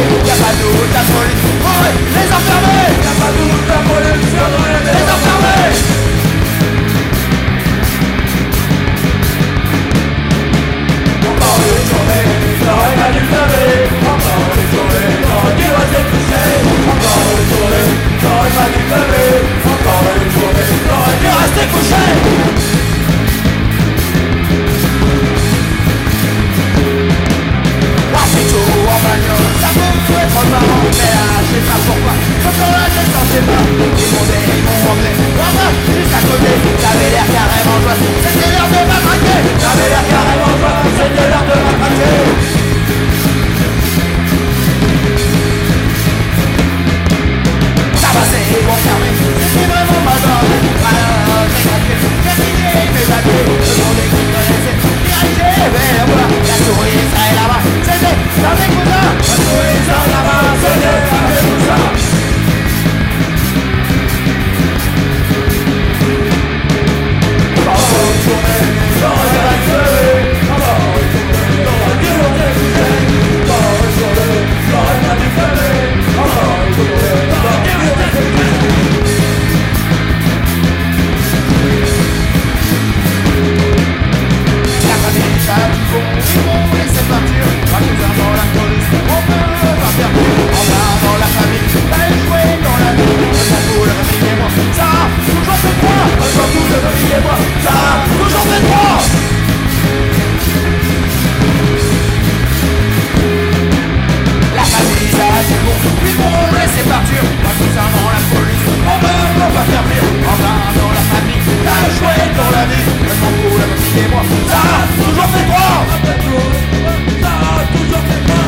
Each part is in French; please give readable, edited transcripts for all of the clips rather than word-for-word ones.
Y'a pas de doute, la police aurait les enfermer. Y'a pas de doute, la police aurait les enfermer. Encore une journée, t'aurais pas dû te lever. Encore une journée, t'aurais dû rester couché. Encore une journée, t'aurais pas dû te lever. Encore une journée, t'aurais dû rester couché. En bagnole, ça peut être marrant, mais là, je sais pas pourquoi. Quand on l'a tête dans ses mains, ils m'ont anglais. Moi, juste à côté, j'avais l'air carrément joie. C'était l'heure de m'attraquer. J'avais l'air carrément joie. C'était l'heure de m'attraquer. Ça va, c'est bon fermé. C'était vraiment ma donne. Alors, j'ai craqué. J'ai signé mes papiers. Le monde est qui connaissait. Dirigé vers moi. La souris, ça est là-bas. C'était avec vous là. La souris, ça là-bas. C'était avec vous là. Encore une journée, j'aurais pas dû te lever. Encore une journée, j'aurais dû rester couché. Encore une journée, j'aurais pas dû te lever. Encore une journée, j'aurais dû rester couché. La famille, ça ils vont laisser partir. Pas nous avant la police, on peut pas faire plus. En avant la famille, t'as échoué dans la vie. Je m'en fous, la famille et moi, ça a toujours fait droit. Je m'en fous, la famille et moi, ça a toujours fait droit. La famille, ça c'est bon, ils vont laisser partir. Pas nous avant la police, on peut pas faire pire. En avant la famille, t'as échoué dans la vie. Je m'en fous, la famille et moi, ça a toujours fait droit. Ça a toujours fait droit.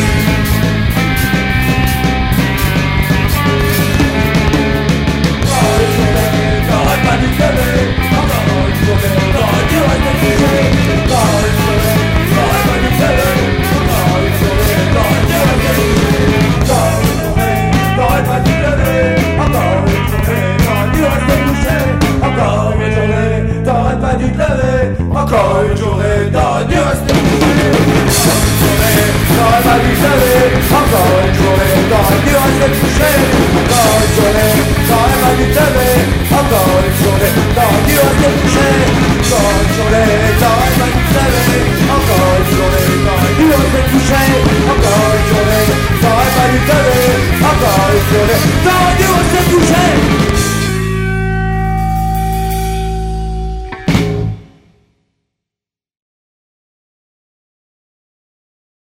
T'aurais pas dû te lever. Encore une journée, t'aurais dû rester couché. Encore une journée, t'aurais pas dû te lever. Encore une journée, t'aurais dû rester couché. Encore une journée, t'aurais pas dû te lever. Encore une journée, t'aurais dû rester couché. Encore une journée, t'aurais pas dû te lever. Encore une journée, t'aurais dû rester couché. T'aurais pas dû te lever. Encore une journée, t'aurais dû rester couché. Encore une journée, t'aurais pas dû te lever. Encore une journée, t'aurais dû rester couché. Encore une journée, t'aurais pas dû te lever. Encore une journée, t'aurais dû rester couché. Encore une journée, t'aurais pas dû te lever. Encore une journée, t'aurais dû